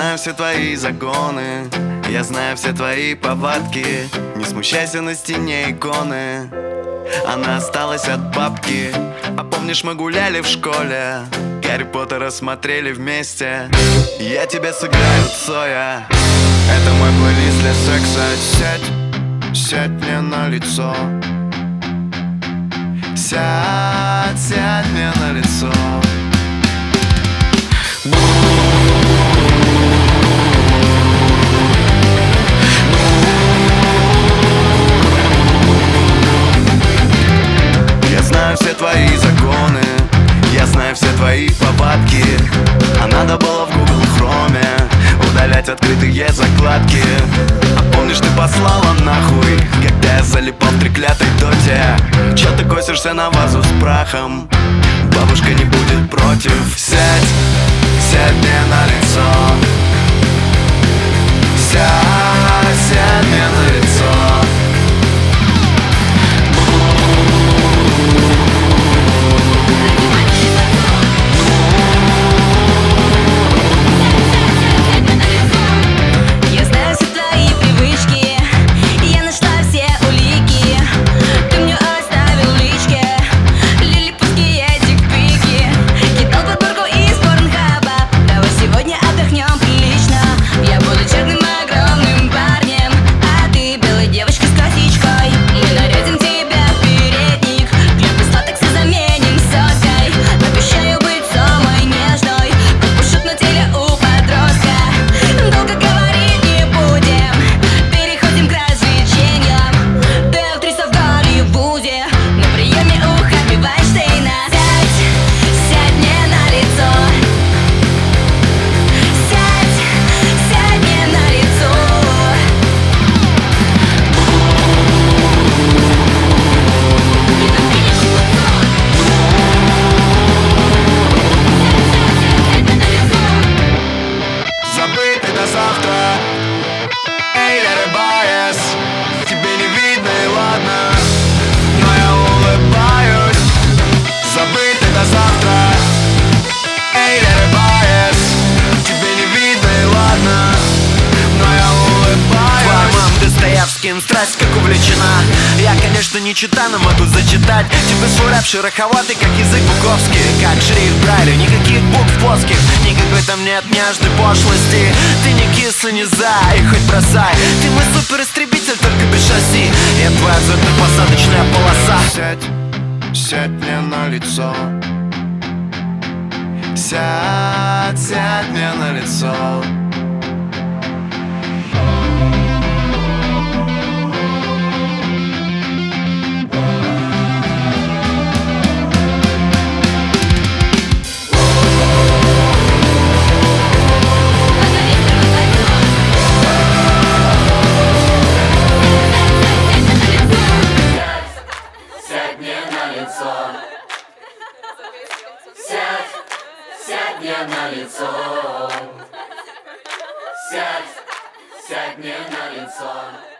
знаю все твои загоны, я знаю все твои повадки. Не смущайся, на стене иконы, она осталась от бабки. А помнишь, мы гуляли в школе, Гарри Поттера смотрели вместе. Я тебе сыграю Цоя, это мой плейлист для секса. Сядь, сядь мне на лицо. Сядь, сядь мне на лицо. Я знаю все твои законы, я знаю все твои повадки. А надо было в Google Chrome удалять открытые закладки. А помнишь, ты послала нахуй, когда я залипал в треклятой доте? Чё ты косишься на вазу с прахом? Бабушка не будет против. Сядь, сядь мне на лицо. Сядь, сядь мне на лицо. Страсть как увлечена. Я, конечно, не чита, но могу зачитать тебе свой рэп шероховатый, как язык буковский, как шрифт Брайля, никаких букв плоских, никакой там нет нежной пошлости. Ты не кислый, не за, и хоть бросай. Ты мой суперистребитель, только без шасси. Я твоя взлетно-посадочная полоса. Сядь, сядь мне на лицо. Сядь, сядь мне на лицо. Сядь мне на лицо. Сядь мне на лицо.